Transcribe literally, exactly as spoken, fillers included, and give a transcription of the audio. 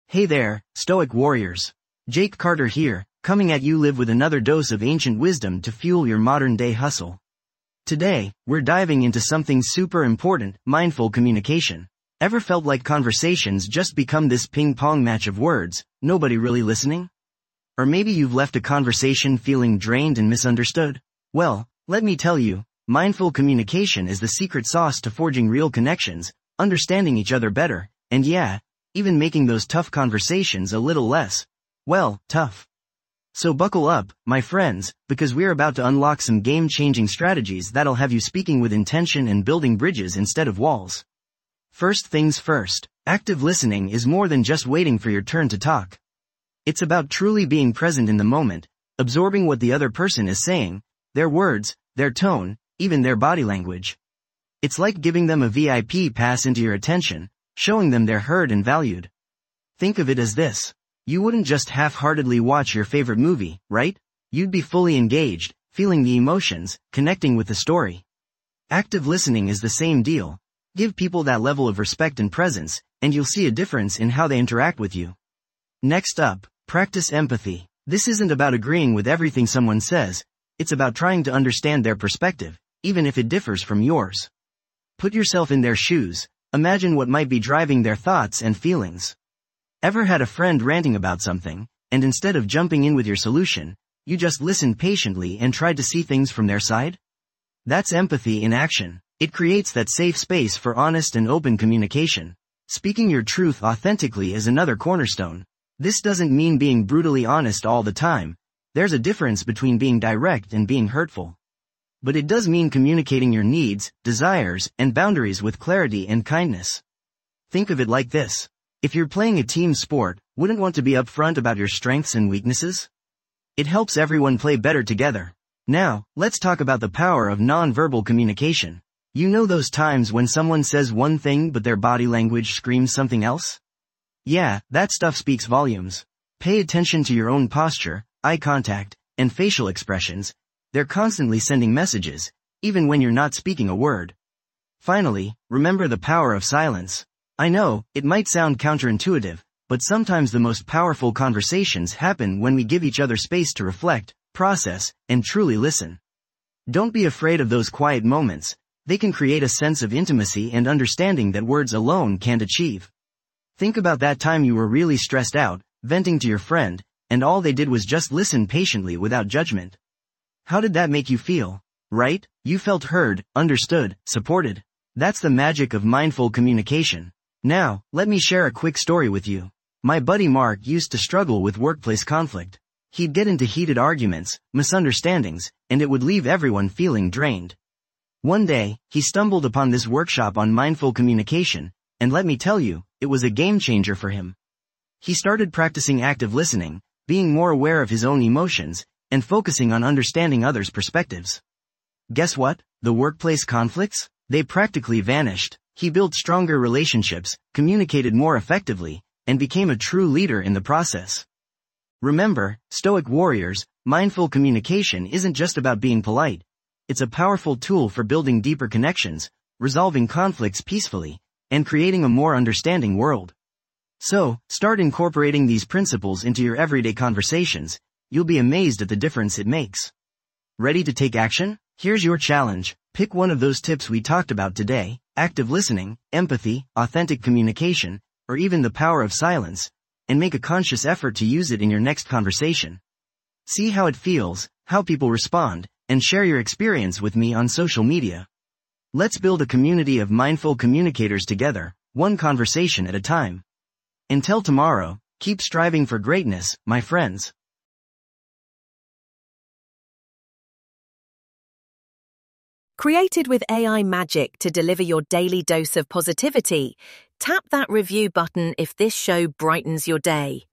Hey there, Stoic Warriors. Jake Carter here, coming at you live with another dose of ancient wisdom to fuel your modern-day hustle. Today, we're diving into something super important, mindful communication. Ever felt like conversations just become this ping-pong match of words, nobody really listening? Or maybe you've left a conversation feeling drained and misunderstood? Well, let me tell you, mindful communication is the secret sauce to forging real connections, understanding each other better, and yeah, even making those tough conversations a little less, well, tough. So buckle up, my friends, because we're about to unlock some game-changing strategies that'll have you speaking with intention and building bridges instead of walls. First things first, active listening is more than just waiting for your turn to talk. It's about truly being present in the moment, absorbing what the other person is saying, their words, their tone, even their body language. It's like giving them a V I P pass into your attention, showing them they're heard and valued. Think of it as this. You wouldn't just half-heartedly watch your favorite movie, right? You'd be fully engaged, feeling the emotions, connecting with the story. Active listening is the same deal. Give people that level of respect and presence, and you'll see a difference in how they interact with you. Next up, practice empathy. This isn't about agreeing with everything someone says, it's about trying to understand their perspective, even if it differs from yours. Put yourself in their shoes, imagine what might be driving their thoughts and feelings. Ever had a friend ranting about something, and instead of jumping in with your solution, you just listened patiently and tried to see things from their side? That's empathy in action. It creates that safe space for honest and open communication. Speaking your truth authentically is another cornerstone. This doesn't mean being brutally honest all the time. There's a difference between being direct and being hurtful. But it does mean communicating your needs, desires, and boundaries with clarity and kindness. Think of it like this. If you're playing a team sport, wouldn't want to be upfront about your strengths and weaknesses? It helps everyone play better together. Now, let's talk about the power of non-verbal communication. You know those times when someone says one thing but their body language screams something else? Yeah, that stuff speaks volumes. Pay attention to your own posture, eye contact, and facial expressions. They're constantly sending messages, even when you're not speaking a word. Finally, remember the power of silence. I know, it might sound counterintuitive, but sometimes the most powerful conversations happen when we give each other space to reflect, process, and truly listen. Don't be afraid of those quiet moments. They can create a sense of intimacy and understanding that words alone can't achieve. Think about that time you were really stressed out, venting to your friend, and all they did was just listen patiently without judgment. How did that make you feel? Right? You felt heard, understood, supported. That's the magic of mindful communication. Now, let me share a quick story with you. My buddy Mark used to struggle with workplace conflict. He'd get into heated arguments, misunderstandings, and it would leave everyone feeling drained. One day, he stumbled upon this workshop on mindful communication, and let me tell you, it was a game changer for him. He started practicing active listening, being more aware of his own emotions, and focusing on understanding others' perspectives. Guess what? The workplace conflicts? They practically vanished. He built stronger relationships, communicated more effectively, and became a true leader in the process. Remember, Stoic Warriors, mindful communication isn't just about being polite. It's a powerful tool for building deeper connections, resolving conflicts peacefully, and creating a more understanding world. So, start incorporating these principles into your everyday conversations. You'll be amazed at the difference it makes. Ready to take action? Here's your challenge. Pick one of those tips we talked about today, active listening, empathy, authentic communication, or even the power of silence, and make a conscious effort to use it in your next conversation. See how it feels, how people respond, and share your experience with me on social media. Let's build a community of mindful communicators together, one conversation at a time. Until tomorrow, keep striving for greatness, my friends. Created with A I magic to deliver your daily dose of positivity, tap that review button if this show brightens your day.